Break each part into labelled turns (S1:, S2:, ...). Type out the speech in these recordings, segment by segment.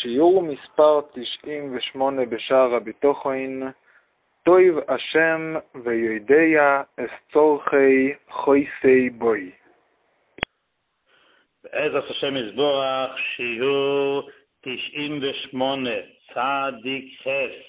S1: שיעור מספר 98 בשער הביטוחין, טויב השם ויודע אס צורכי חויסי בוי.
S2: בעזרת השם יזבורך, שיעור 98, צדיק חס,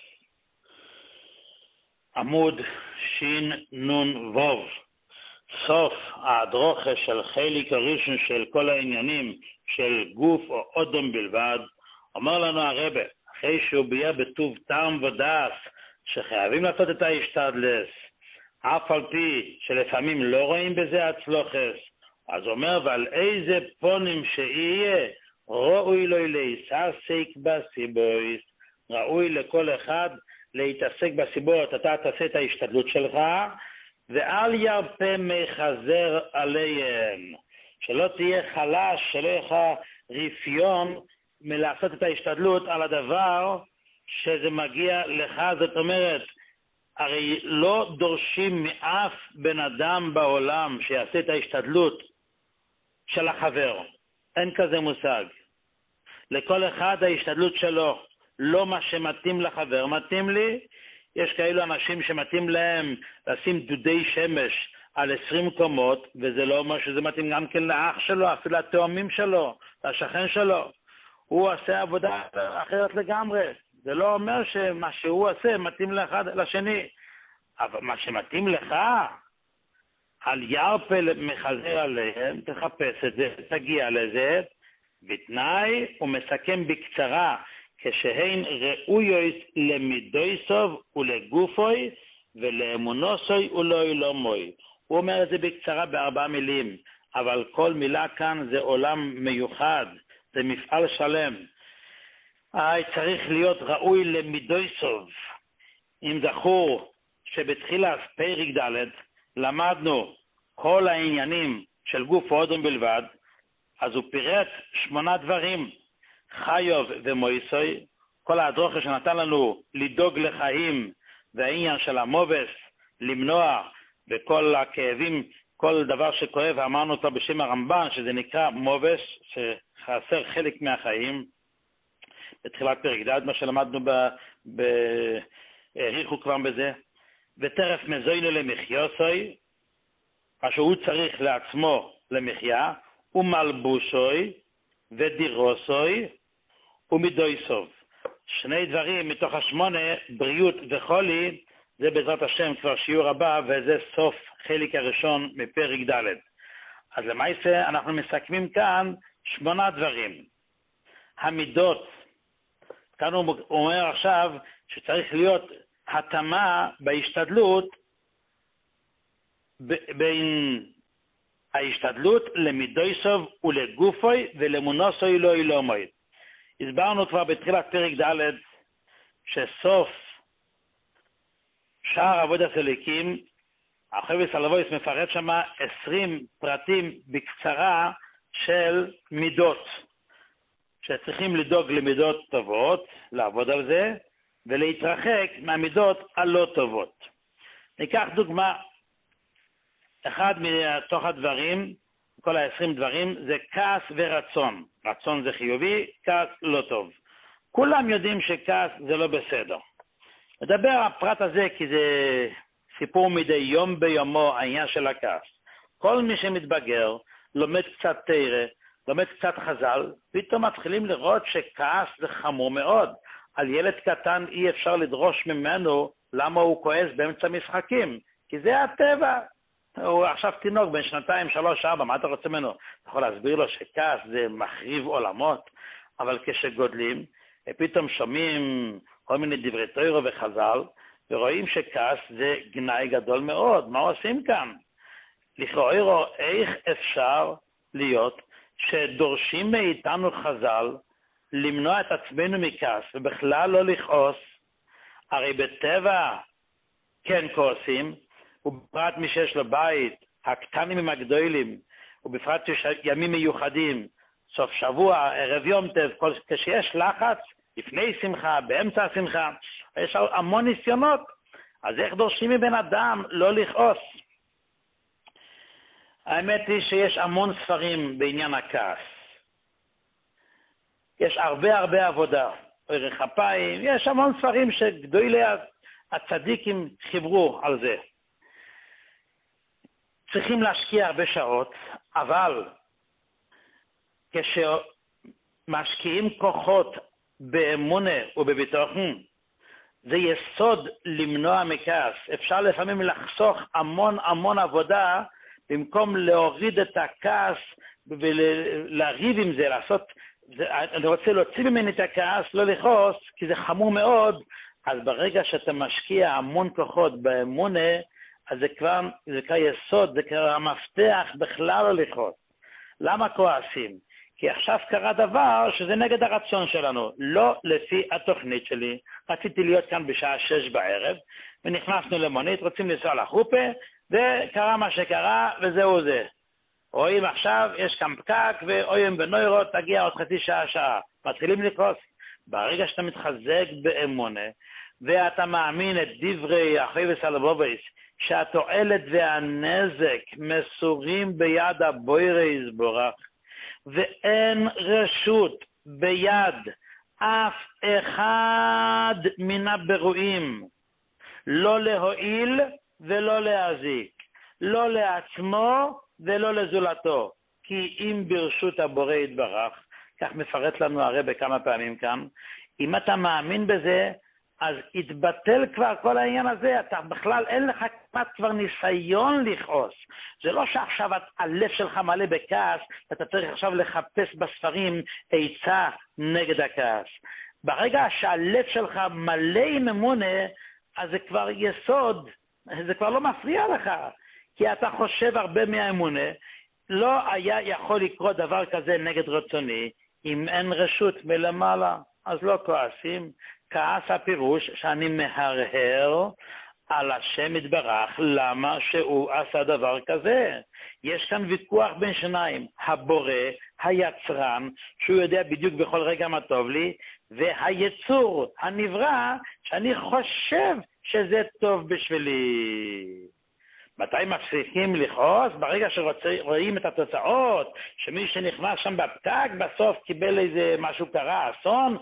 S2: עמוד שין נון ווב. סוף ההדרוכה של חלק הראשון של כל העניינים של גוף או אודם בלבד, אומר לנו הרב, אחרי שהוא ביאר בטוב טעם ודעת שחייבים לעשות את ההשתדלת, אף על פי שלפעמים לא רואים בזה הצלוחס, אז אומר, ועל איזה פונים שיהיה, ראוי לו להתעסק בסיבורת, ראוי לכל אחד להתעסק בסיבורת, אתה תעשה את ההשתדלות שלך, ואל ירפה מחזר עליהם, שלא תהיה חלש, שלא יהיה רפיון מלעשות את ההשתדלות על הדבר שזה מגיע לך. זאת אומרת, הרי לא דורשים מאף בן אדם בעולם שיעשה את ההשתדלות של החבר, אין כזה מושג. לכל אחד ההשתדלות שלו, לא מה שמתאים לחבר מתאים לי. יש כאלו אנשים שמתאים להם לשים דודי שמש על 20 קומות, וזה לא אומר שזה מתאים גם כן לאח שלו, אפילו התאומים שלו, לשכן שלו. הוא עושה עבודה אחרת לגמרי. זה לא אומר שמה שהוא עושה מתאים לאחד לשני. אבל מה שמתאים לך, על ירפל מחזר עליהם, תחפש את זה, תגיע לזה, בתנאי ומסכם בקצרה, כשהן ראויות למידויסוב ולגופוי ולאמונוסוי ולאילומוי. הוא אומר את זה בקצרה ב4 מילים, אבל כל מילה כאן זה עולם מיוחד, זה מפעל שלם. צריך להיות ראוי למידויסוב. אם זכור שבתחילת פרק ד' למדנו כל העניינים של גוף ואודם בלבד, אז הוא פירט 8 דברים. חיוב ומויסוי, כל ההדרוכה שנתן לנו לדאוג לחיים, והעניין של המובס, למנוע וכל הכאבים, כל דבר שכואב, אמרנו אותו בשם הרמב"ן, שזה נקרא מובס, שחסר חלק מהחיים. בתחילת פרק ד' מה שלמדנו העריכו כבר בזה. וטרף מזוינו למחיוסוי, מה שהוא צריך לעצמו למחיה, ומלבושוי ודירוסוי ומידויסוב. 2 דברים מתוך 8, בריאות וחולי, זה בעזרת השם כבר שיעור הבא, וזה סוף חלק הראשון מפרק ד'. אז למעשה אנחנו מסכמים כאן 8 דברים. המידות, כאן הוא אומר עכשיו שצריך להיות התאמה בהשתדלות בין ההשתדלות למידויסוב ולגופוי ולמונוסוי לא אילומוי. הסברנו כבר בתחילת פרק ד' שסוף שער עבודת הליקים, החובס הלבויס מפרט שם 20 פרטים בקצרה של מידות, שצריכים לדאוג למידות טובות, לעבוד על זה, ולהתרחק מהמידות הלא טובות. ניקח דוגמה, אחד מתוך הדברים, כל 20 דברים, זה כעס ורצון. רצון זה חיובי, כעס לא טוב. כולם יודעים שכעס זה לא בסדר. נדבר על הפרט הזה כי זה סיפור מדי יום ביומו העניין של הכעס. כל מי שמתבגר, לומד קצת תורה, לומד קצת חז"ל, פתאום מתחילים לראות שכעס זה חמור מאוד. על ילד קטן אי אפשר לדרוש ממנו למה הוא כועס באמצע משחקים, כי זה הטבע. הוא עכשיו תינוק בין 2, 3, 4, מה אתה רוצה ממנו? אתה יכול להסביר לו שכעס זה מחריב עולמות, אבל כשגודלים, פתאום שומעים כל מיני דברי תורה וחז"ל, ורואים שכעס זה גנאי גדול מאוד. מה עושים כאן? לכאורה, איך אפשר להיות שדורשים מאיתנו חז"ל למנוע את עצמנו מכעס, ובכלל לא לכעוס? הרי בטבע כן כועסים, ובפרט מי שיש לו בית, הקטנים עם הגדולים, ובפרט שיש ימים מיוחדים, סוף שבוע, ערב יום טוב, כשיש לחץ, לפני שמחה, באמצע השמחה, יש המון ניסיונות. אז איך דורשים מבן אדם לא לכעוס? האמת היא שיש המון ספרים בעניין הכעס. יש הרבה עבודה. ערך אפיים, יש המון ספרים שגדולי הצדיקים חיברו על זה. צריכים להשקיע הרבה שעות, אבל כשמשקיעים כוחות באמונה ובביטחון, זה יסוד למנוע מכעס. אפשר לפעמים לחסוך המון עבודה, במקום להוריד את הכעס ולריב עם זה, אני רוצה להוציא ממני את הכעס, לא לכעוס, כי זה חמור מאוד. אז ברגע שאתה משקיע המון כוחות באמונה, אז זה כבר יסוד, זה כבר המפתח בכלל לא לכעוס. למה כועסים? כי עכשיו קרה דבר שזה נגד הרצון שלנו, לא לפי התוכנית שלי. רציתי להיות כאן בשעה 6 בערב, ונכנסנו למונית, רוצים לנסוע לחופה, וקרה מה שקרה, וזהו זה. רואים עכשיו, יש כאן פקק, ואויים בנוירות, תגיע עוד חצי שעה. מתחילים לכעוס. ברגע שאתה מתחזק באמונה, ואתה מאמין את דברי אחי וסלבוביס, שהתועלת והנזק מסורים ביד הבוירה יזבורך, ואין רשות ביד אף אחד מן הברואים, לא להועיל ולא להזיק, לא לעצמו ולא לזולתו, כי אם ברשות הבורא יתברך, כך מפרט לנו הרב כמה פעמים כאן, אם אתה מאמין בזה, אז יתבטל כבר כל העניין הזה, אתה בכלל אין לך כמעט כבר ניסיון לכעוס. זה לא שעכשיו הלב שלך מלא בכעס, אתה צריך עכשיו לחפש בספרים עצה נגד הכעס. ברגע שהלב שלך מלא עם אמונה, אז זה כבר יסוד, זה כבר לא מפריע לך, כי אתה חושב הרבה מהאמונה, לא היה יכול לקרות דבר כזה נגד רצוני, אם אין רשות מלמעלה, אז לא כועסים. כעס הפירוש שאני מהרהר על השם יתברך, למה שהוא עשה דבר כזה. יש כאן ויכוח בין שניים, הבורא, היצרן, שהוא יודע בדיוק בכל רגע מה טוב לי, והיצור, הנברא, שאני חושב שזה טוב בשבילי. מתי מפסיקים לכעוס? ברגע שרואים את התוצאות, שמי שנכנס שם בפקק בסוף קיבל איזה משהו קרה, אסון,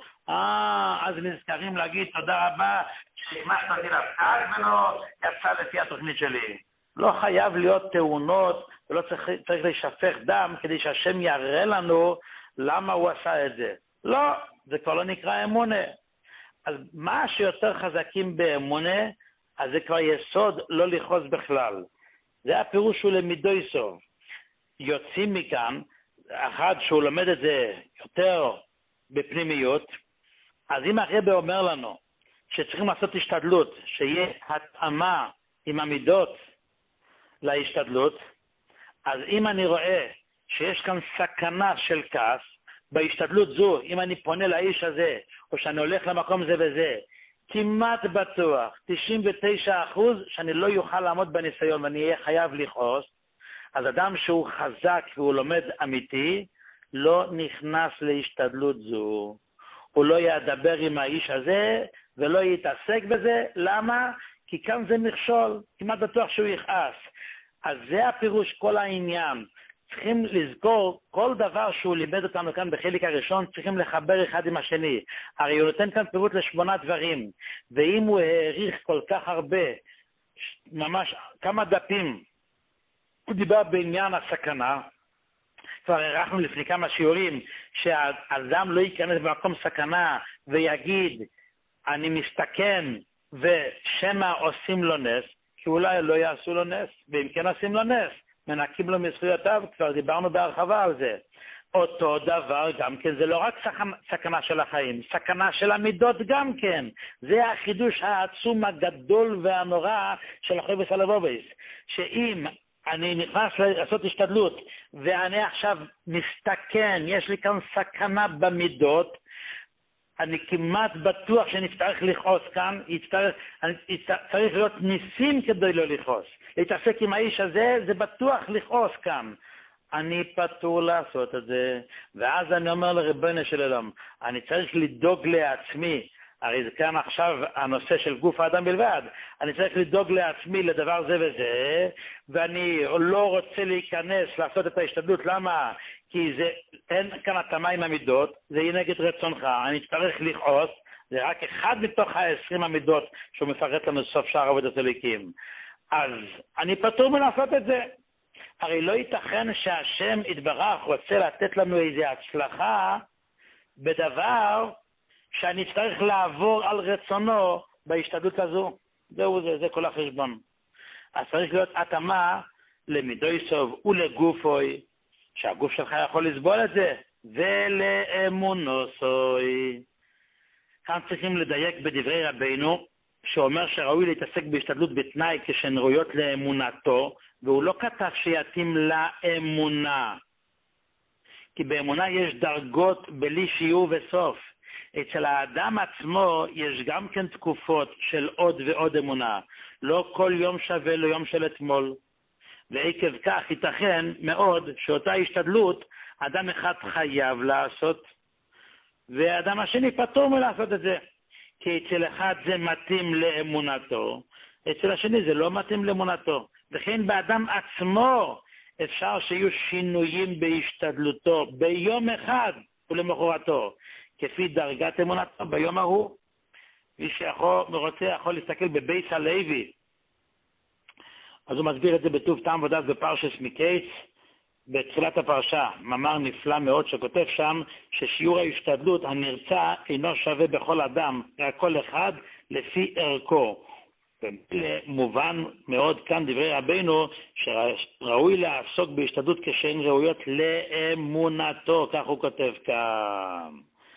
S2: אז נזכרים להגיד תודה רבה שנכנסת אותי לפקק ולא יצא לפי התוכנית שלי. לא חייב להיות תאונות ולא צריך לשפך דם כדי שהשם יראה לנו למה הוא עשה את זה. לא, זה כבר לא נקרא אמונה. אז מה שיותר חזקים באמונה, אז זה כבר יסוד לא לכעוס בכלל. זה הפירוש הוא למידוי סוף. יוצאים מכאן, אחד שהוא לומד את זה יותר בפנימיות, אז אם הרב אומר לנו שצריכים לעשות השתדלות, שיהיה התאמה עם המידות להשתדלות, אז אם אני רואה שיש כאן סכנה של כעס, בהשתדלות זו, אם אני פונה לאיש הזה, או שאני הולך למקום זה וזה, כמעט בטוח, 99% שאני לא יוכל לעמוד בניסיון ואני אהיה חייב לכעוס, אז אדם שהוא חזק והוא לומד אמיתי, לא נכנס להשתדלות זו. הוא לא ידבר עם האיש הזה ולא יתעסק בזה. למה? כי כאן זה מכשול, כמעט בטוח שהוא יכעס. אז זה הפירוש כל העניין. צריכים לזכור כל דבר שהוא לימד אותנו כאן בחלק הראשון, צריכים לחבר אחד עם השני. הרי הוא נותן כאן פירוט ל8 דברים, ואם הוא העריך כל כך הרבה, ממש כמה דפים, הוא דיבר בעניין הסכנה, כבר ערכנו לפני כמה שיעורים, שהאדם לא ייכנס במקום סכנה ויגיד, אני מסתכן ושמה עושים לו נס, כי אולי לא יעשו לו נס, ואם כן עושים לו נס, מנקים לו מזכויותיו, כבר דיברנו בהרחבה על זה. אותו דבר גם כן, זה לא רק סכנה של החיים, סכנה של המידות גם כן. זה החידוש העצום הגדול והנורא של אחי וסלבוביס, שאם אני נכנס לעשות השתדלות, ואני עכשיו מסתכן, יש לי כאן סכנה במידות, אני כמעט בטוח שנצטרך לכעוס כאן, צריך להיות ניסים כדי לא לכעוס. להתעסק עם האיש הזה, זה בטוח לכעוס כאן. אני פטור לעשות את זה, ואז אני אומר לריבונו של עולם, אני צריך לדאוג לעצמי, הרי זה כאן עכשיו הנושא של גוף האדם בלבד, אני צריך לדאוג לעצמי לדבר זה וזה, ואני לא רוצה להיכנס לעשות את ההשתדלות, למה? כי אין כאן התאמה עם המידות, זה יהיה נגד רצונך, אני צריך לכעוס, זה רק אחד מתוך 20 המידות שהוא מפרט לנו סוף שער עבודת אלוקים. אז אני פטור מלעשות את זה. הרי לא ייתכן שהשם יתברך רוצה לתת לנו איזו הצלחה בדבר שאני צריך לעבור על רצונו בהשתדלות הזו. זה כל החשבון. אז צריך להיות התאמה למידוי סוב ולגופוי, שהגוף שלך יכול לסבול את זה, ולאמונוסוי. כאן צריכים לדייק בדברי רבינו, שאומר שראוי להתעסק בהשתדלות בתנאי כשהן ראויות לאמונתו, והוא לא כתב שיתאים לאמונה. כי באמונה יש דרגות בלי שיעור וסוף. אצל האדם עצמו יש גם כן תקופות של עוד ועוד אמונה. לא כל יום שווה ליום של אתמול. ועקב כך ייתכן מאוד שאותה השתדלות אדם אחד חייב לעשות, והאדם השני פטור מלעשות את זה. כי אצל אחד זה מתאים לאמונתו, אצל השני זה לא מתאים לאמונתו. וכן באדם עצמו אפשר שיהיו שינויים בהשתדלותו ביום אחד ולמחרתו, כפי דרגת אמונתו ביום ההוא. מי שרוצה יכול להסתכל בבייס הלוי, אז הוא מסביר את זה בטוב טעם ודעת בפרשס מקץ, בתחילת הפרשה, מאמר נפלא מאוד שכותב שם ששיעור ההשתדלות הנרצה אינו שווה בכל אדם, רק כל אחד לפי ערכו. מובן מאוד כאן דברי רבינו שראוי לעסוק בהשתדלות כשהן ראויות לאמונתו, כך הוא כותב כאן.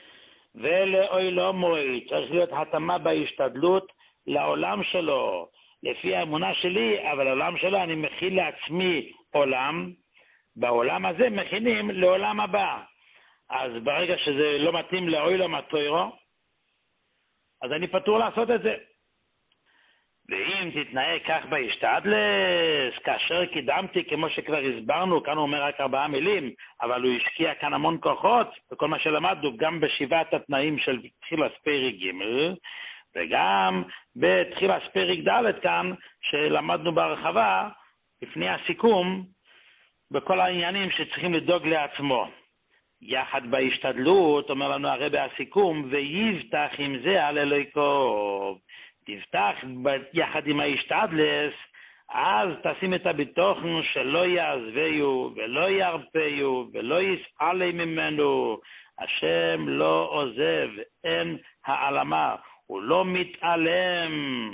S2: ולעולמוי צריך להיות התאמה בהשתדלות לעולם שלו, לפי האמונה שלי, אבל העולם שלו אני מכיל לעצמי עולם, בעולם הזה מכינים לעולם הבא. אז ברגע שזה לא מתאים לעולם התוירו, אז אני פטור לעשות את זה. ואם תתנהג כך בהשתדלס, כאשר קידמתי, כמו שכבר הסברנו, כאן הוא אומר רק 4 מילים, אבל הוא השקיע כאן המון כוחות, וכל מה שלמדנו, גם בשבעת התנאים של תחילת פרק ג' וגם בתחילת פרק ד' כאן, שלמדנו בהרחבה, לפני הסיכום, בכל העניינים שצריכים לדאוג לעצמו. יחד בהשתדלות, אומר לנו הרבי הסיכום, ויבטח עם זה על אלוהיקו. תבטח יחד עם ההשתדלס, אז תשים את הביטוחן שלא יעזבהו ולא ירפהו ולא יסעלי ממנו. השם לא עוזב, אין העלמה, הוא לא מתעלם.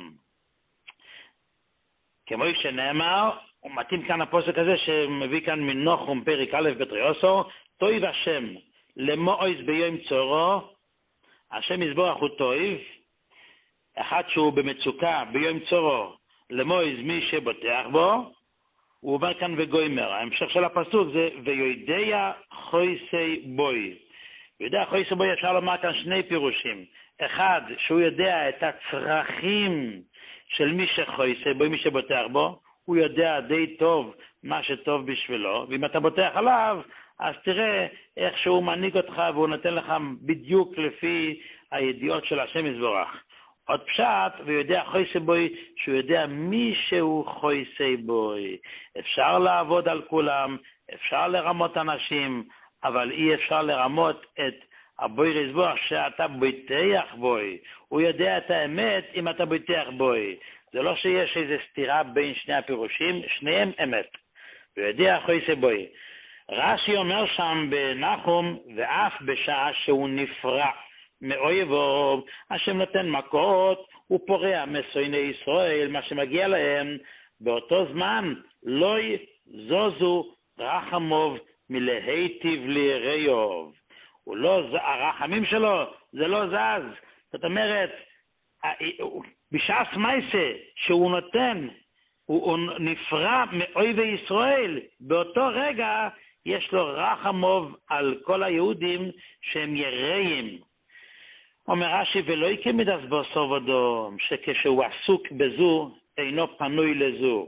S2: כמו שנאמר, הוא מתאים כאן הפוסק הזה שמביא כאן מנחום פרק א' בתריוסו, טויב השם למועז ביום צורו, השם יזברך הוא טויב, אחד שהוא במצוקה ביום צורו למועז מי שבוטח בו, הוא אומר כאן וגוימר, ההמשך של הפסוק זה ויודע חויסי בוי. ויודע חויסי בוי אפשר לומר כאן 2 פירושים, אחד שהוא יודע את הצרכים של מי שחויסי בוי, מי שבוטח בו, הוא יודע די טוב מה שטוב בשבילו, ואם אתה בוטח עליו, אז תראה איך שהוא מנהיג אותך, והוא נותן לך בדיוק לפי הידיעות של השם יזברך. עוד פשט, ויודע חויסי בוי, שהוא יודע מי שהוא חויסי בוי. אפשר לעבוד על כולם, אפשר לרמות אנשים, אבל אי אפשר לרמות את הבוי יזברך שאתה בוטח בוי. הוא יודע את האמת אם אתה בוטח בוי. זה לא שיש איזו סתירה בין שני הפירושים, שניהם אמת. ויודע חויסי בוי. רש"י אומר שם בנחום, ואף בשעה שהוא נפרע מאויבו, השם נותן מכות, הוא פורע מסויני ישראל, מה שמגיע להם, באותו זמן לא יזוזו רחמוב מלהיטיב ליריוב. הרחמים שלו זה לא זז. זאת אומרת, בשעה סמייסה שהוא נותן, הוא נפרע מאויבי ישראל, באותו רגע יש לו רחמוב על כל היהודים שהם יראים. אומר רש"י, ולא יקמיד אז בסוף אדום, שכשהוא עסוק בזו, אינו פנוי לזו.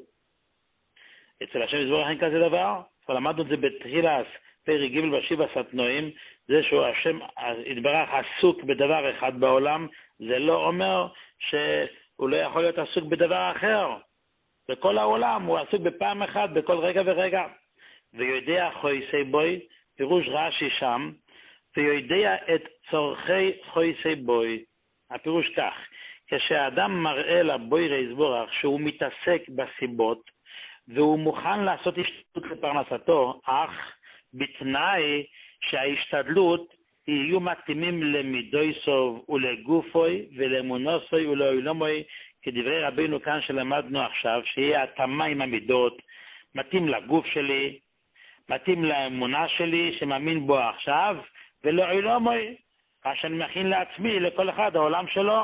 S2: אצל השם יזברך אין כזה דבר, אבל למדנו את זה בתחילת פרק ג' בשבע סתנועים, זה שהוא השם יתברך עסוק בדבר אחד בעולם, זה לא אומר שהוא לא יכול להיות עסוק בדבר אחר. בכל העולם הוא עסוק בפעם אחת, בכל רגע ורגע. ויודע חויסי בוי, פירוש רש"י שם, ויודע את צורכי חויסי בוי. הפירוש כך, כשאדם מראה לבוירא יזבורך שהוא מתעסק בסיבות, והוא מוכן לעשות השתדלות לפרנסתו, אך בתנאי שההשתדלות יהיו מתאימים למידוי סוב ולגופוי ולאמונוסוי ולאילומוי, כדברי רבינו כאן שלמדנו עכשיו, שיהיה התאמה עם המידות, מתאים לגוף שלי, מתאים לאמונה שלי שמאמין בו עכשיו, ולאילומוי, מה שאני מכין לעצמי, לכל אחד העולם שלו.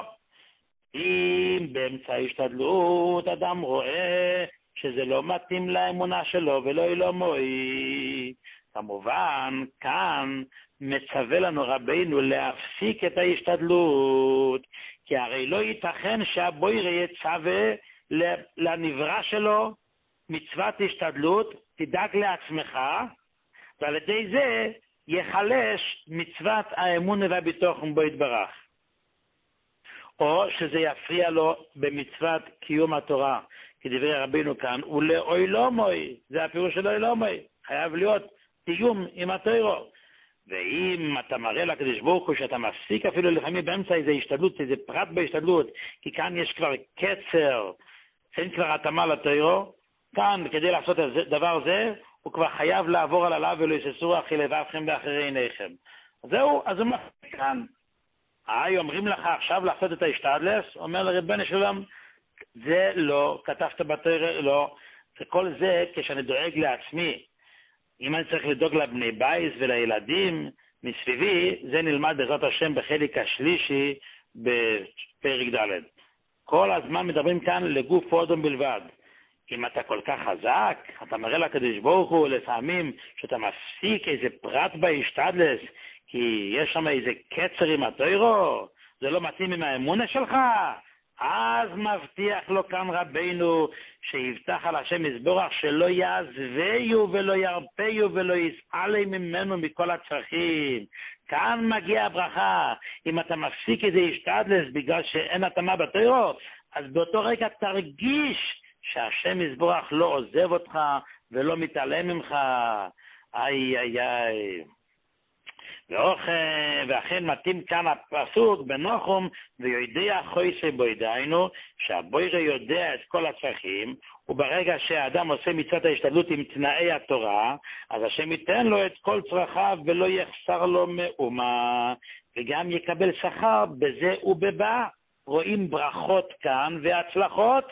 S2: אם באמצע ההשתדלות אדם רואה שזה לא מתאים לאמונה שלו ולאילומוי, כמובן כאן מצווה לנו רבינו להפסיק את ההשתדלות, כי הרי לא ייתכן שהבוירא יצווה לנברא שלו מצוות השתדלות, תדאג לעצמך, ועל ידי זה יחלש מצוות האמונה והביטחון בו יתברך, או שזה יפריע לו במצוות קיום התורה, כדברי רבינו כאן, ולאילומוי, זה הפירוש של אילומוי, חייב להיות תיאום עם התורה. ואם אתה מראה לקדוש ברוך הוא שאתה מפסיק אפילו לפעמים באמצע איזה השתדלות, איזה פרט בהשתדלות, כי כאן יש כבר קצר, אין כבר התאמה לתורה, כאן כדי לעשות דבר זה, הוא כבר חייב לעבור על עליו ולא יססו אחי לבבכם ואחרי עיניכם. זהו, אז הוא מפסיק כאן. אומרים לך עכשיו לעשות את ההשתדלס, אומר לריבונו של עולם, זה לא, כתבת בתורה, לא. וכל זה כשאני דואג לעצמי. אם אני צריך לדאוג לבני בית ולילדים מסביבי, זה נלמד בעזרת השם בחלק השלישי בפרק ד'. כל הזמן מדברים כאן לגוף אדם בלבד. אם אתה כל כך חזק, אתה מראה לקדוש ברוך הוא לפעמים שאתה מפסיק איזה פרט בהשתדלס, כי יש שם איזה קצר עם התורה, זה לא מתאים עם האמונה שלך, אז מבטיח לו כאן רבינו שיבטח על השם יזבורך שלא יעזבהו ולא ירפהו ולא יסעלה ממנו מכל הצרכים. כאן מגיע הברכה. אם אתה מפסיק איזה השתדלס בגלל שאין התאמה בתורה, אז באותו רגע תרגיש שהשם יזבורך לא עוזב אותך ולא מתעלם ממך. איי איי איי. ואכן מתאים כאן הפסוק בנחום, ויודע חויסי בוי, דהיינו שהבוירא יודע את כל הצרכים, וברגע שהאדם עושה מצוות ההשתדלות עם תנאי התורה, אז השם ייתן לו את כל צרכיו ולא יחסר לו מאומה, וגם יקבל שכר בזה ובבא. רואים ברכות כאן והצלחות,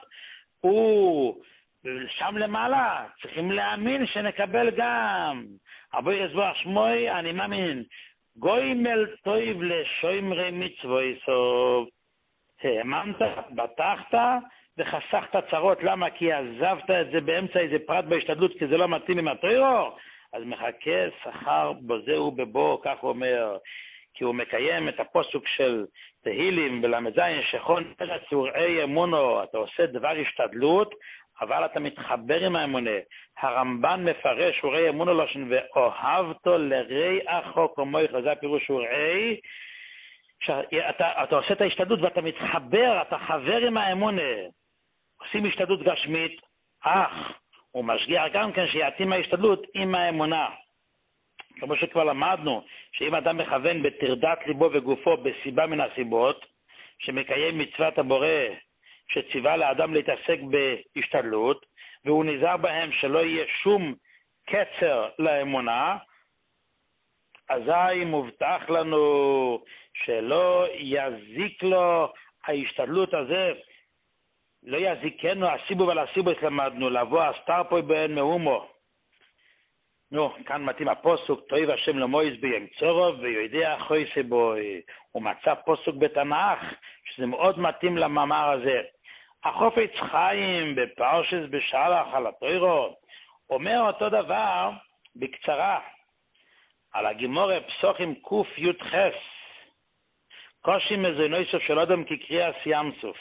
S2: ושם למעלה צריכים להאמין שנקבל גם. הבוירא יזבורך שמוי, אני מאמין, גוימל טויב לשוימרי מצווי סוף. האמנת, בטחת וחסכת צרות. למה? כי עזבת את זה באמצע איזה פרט בהשתדלות, כי זה לא מתאים עם התורה, אז מחכה שכר בזה ובבוא, כך הוא אומר. כי הוא מקיים את הפסוק של תהילים בל"ז, שכון ארץ ורעי אמונו. אתה עושה דבר השתדלות, אבל אתה מתחבר עם האמונה. הרמב"ן מפרש ורעי אמונו לשון ואוהבתו לרעך כמוך, זה הפירוש ורעי, שאתה עושה את ההשתדלות ואתה מתחבר, אתה חבר עם האמונה. עושים השתדלות גשמית, אך הוא משגיח גם כן שיתאים ההשתדלות עם האמונה. כמו שכבר למדנו, שאם אדם מכוון בתרדת ליבו וגופו בסיבה מן הסיבות, שמקיים מצוות הבורא שציווה לאדם להתעסק בהשתדלות, והוא נזהר בהם שלא יהיה שום קצר לאמונה, אזי מובטח לנו שלא יזיק לו ההשתדלות הזה, לא יזיקנו הסיבוב על הסיבוב, למדנו, לבוא הסתר פה באין מאומו. כאן מתאים הפוסוק, תויב השם למויז בימצורו ויודע חויסי בוי. הוא מצא פוסוק בתנ"ך, שזה מאוד מתאים למאמר הזה. החופץ חיים בפרשס בשלח על התורה, אומר אותו דבר בקצרה, על הגימורה פסוחים קוף י' חס, קושי מזונו סוף של אדם כקריאה ים סוף.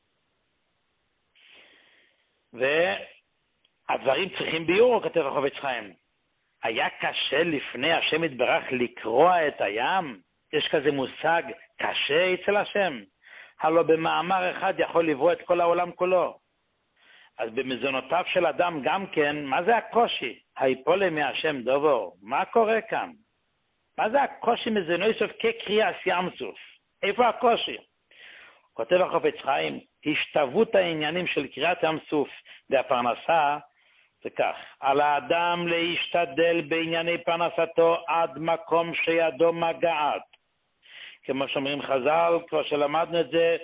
S2: והדברים צריכים ביור, כתב החופץ חיים. היה קשה לפני השם יתברך לקרוע את הים? יש כזה מושג קשה אצל השם? הלא במאמר אחד יכול לברוא את כל העולם כולו. אז במזונותיו של אדם גם כן, מה זה הקושי? היפולה מהשם דובור. מה קורה כאן? מה זה הקושי מזנוי סוף כקריאה ים סוף? איפה הקושי? כותב החפץ חיים, השתוות העניינים של קריאת ים סוף והפרנסה, זה כך, על האדם להשתדל בענייני פרנסתו עד מקום שידו מגעת. כמו שאומרים חז"ל, כבר שלמדנו את זה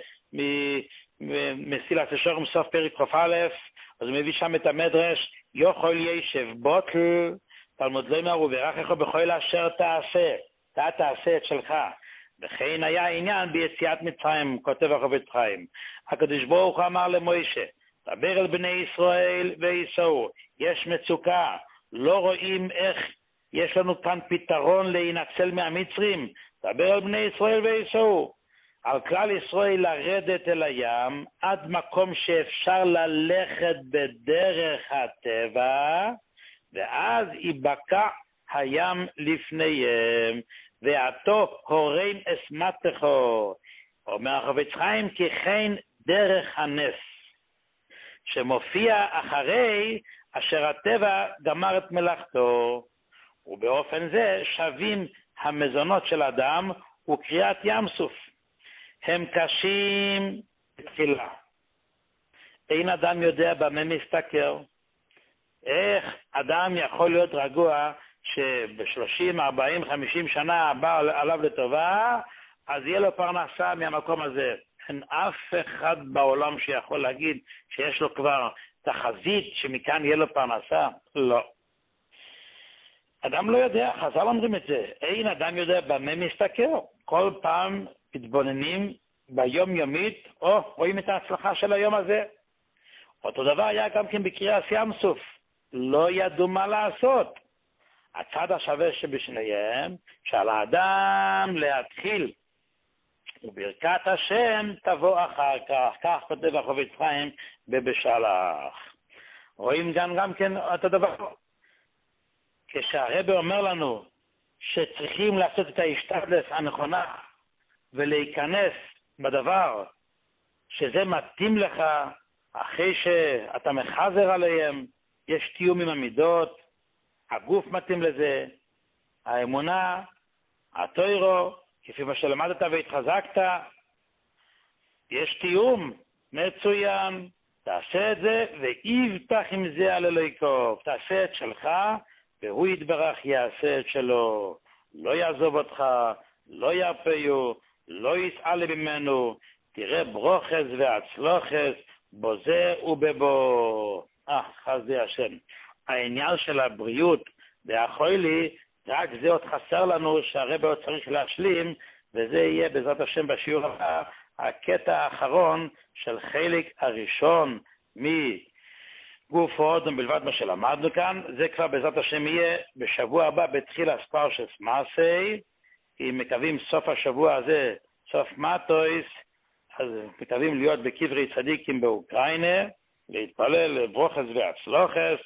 S2: ממסילת ישרים סוף פרק כ"א, אז הוא מביא שם את המדרש, יוכל ישב בוטל, תלמוד לומר וברכך בכל אשר תעשה, אתה תעשה את שלך. וכן היה עניין ביציאת מצרים, כותב החפץ חיים. הקדוש ברוך הוא אמר למוישה, דבר אל בני ישראל וייסעו, יש מצוקה, לא רואים איך יש לנו כאן פתרון להינצל מהמצרים, דבר אל בני ישראל וייסעו. על כלל ישראל לרדת אל הים, עד מקום שאפשר ללכת בדרך הטבע, ואז ייבקע הים לפניהם, ועתו הורין אסמתכו. אומר החפץ חיים, כי כן דרך הנס, שמופיע אחרי אשר הטבע גמר את מלאכתו, ובאופן זה שווים המזונות של אדם וקריאת ים סוף. הם קשים בתחילה. אין אדם יודע במה מסתכל. איך אדם יכול להיות רגוע שב-30, 40, 50 שנה בא עליו לטובה, אז יהיה לו פרנסה מהמקום הזה. אין אף אחד בעולם שיכול להגיד שיש לו כבר תחזית שמכאן יהיה לו פרנסה. לא. אדם לא יודע, חז"ל אומרים את זה. אין אדם יודע במה מסתכל. כל פעם מתבוננים ביום יומית, או רואים את ההצלחה של היום הזה. אותו דבר היה גם כן בקריאת ים סוף. לא ידעו מה לעשות. הצד השווה שבשניהם, שעל האדם להתחיל, וברכת השם תבוא אחר כך, כך כותב החפץ חיים בבשלח. רואים גם כן אותו דבר. כשהרבי אומר לנו שצריכים לעשות את ההשתדלות הנכונה, ולהיכנס בדבר שזה מתאים לך, אחרי שאתה מחזר עליהם, יש תיאום עם המידות, הגוף מתאים לזה, האמונה, התוירו, כפי מה שלמדת והתחזקת, יש תיאום, מצוין, תעשה את זה, ויבטח עם זה על אלוהיקוב, תעשה את שלך, והוא יתברך יעשה את שלו, לא יעזוב אותך, לא ירפאו, לא יסעל ממנו, תראה ברוכס והצלוחס, בזה ובבו. חסדי השם. העניין של הבריאות והחולי, רק זה עוד חסר לנו שהרבי עוד צריך להשלים, וזה יהיה בעזרת השם בשיעור הבא, הקטע האחרון של חלק הראשון מגוף האדם בלבד מה שלמדנו כאן. זה כבר בעזרת השם יהיה בשבוע הבא בתחילה פרשת מעשה, אם מקווים סוף השבוע הזה, סוף מטויס, אז מקווים להיות בקברי צדיקים באוקראינה, להתפלל לברוכס והצלוחס,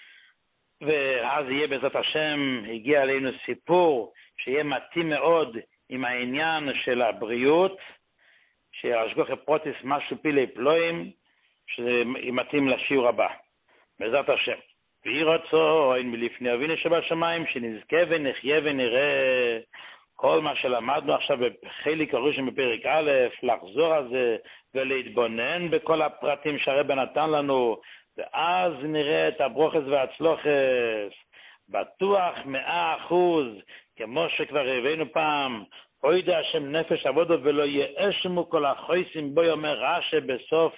S2: ואז יהיה בעזרת השם, הגיע אלינו סיפור שיהיה מתאים מאוד עם העניין של הבריאות, שהשגוחי פרוטיס משהו פילי פלואים, שמתאים לשיעור הבא. בעזרת השם. ויהי רצון מלפני אבינו שבשמיים, שנזכה ונחיה ונראה כל מה שלמדנו עכשיו בחלק הראשון בפרק א', לחזור על זה ולהתבונן בכל הפרטים שהרבי נתן לנו, ואז נראה את הברוכס והצלוחס, בטוח 100%, כמו שכבר הבאנו פעם, אוי דה השם נפש עבודו ולא יאשמו כל החויסים בו, אומר רש"י בסוף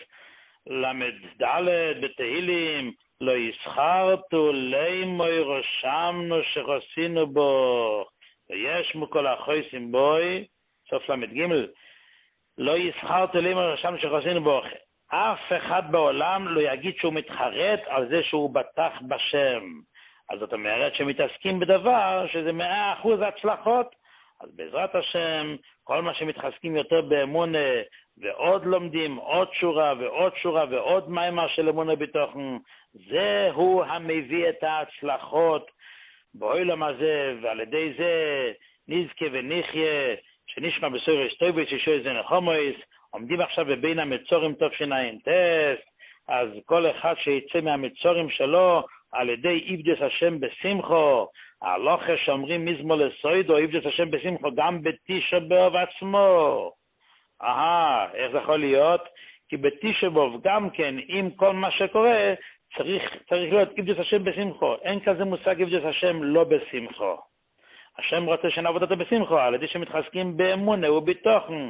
S2: למד בתהילים, לא יסחרתו לימוי רשמנו שחוסינו בו, ויש מכל החויסים בוי, סוף למד ג' לא יסחרתו לימוי רשמנו שחוסינו בו. אף אחד בעולם לא יגיד שהוא מתחרט על זה שהוא בטח בשם. אז זאת אומרת שמתעסקים בדבר שזה 100% הצלחות. אז בעזרת השם, כל מה שמתחזקים יותר באמונה, ועוד לומדים עוד שורה ועוד שורה ועוד מיימר של אמונה בתוכן, זהו המביא את ההצלחות בעולם הזה, ועל ידי זה נזכה ונחיה, שנשמע בסורש טויבס ישוי זה נחומויס. עומדים עכשיו בבין המצורים טוב שניים טס, אז כל אחד שיצא מהמצורים שלו, על ידי עבדת השם בשמחו, ההלכה שאומרים מזמור לסוידו, עבדת השם בשמחו, גם בתשעה באב עצמו. איך זה יכול להיות? כי בתשעה באב גם כן, עם כל מה שקורה, צריך להיות עבדת השם בשמחו. אין כזה מושג עבדת השם לא בשמחו. השם רוצה שנעבוד אותו בשמחו, על ידי שמתחזקים באמונה ובתוכן,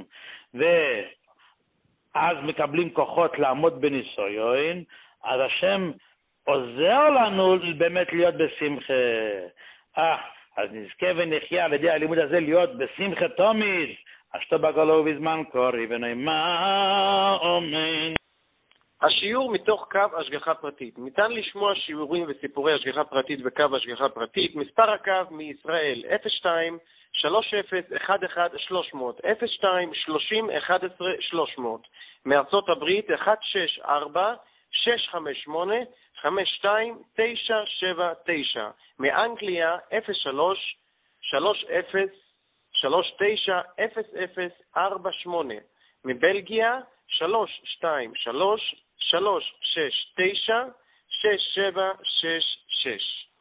S2: ואז מקבלים כוחות לעמוד בניסיון, אז השם עוזר לנו באמת להיות בשמחה. אז נזכה ונחיה על ידי הלימוד הזה להיות בשמחה תמיד. אשתו בגלו בזמן קורי ונאמר אמן.
S3: השיעור מתוך קו השגחה פרטית. ניתן לשמוע שיעורים וסיפורי השגחה פרטית בקו השגחה פרטית. מספר הקו מישראל 02 30 11 300 02 30 11 300. מארצות הברית 164 658 52 979. מאנגליה 03 30 39 0048. מבלגיה 323 369 6766.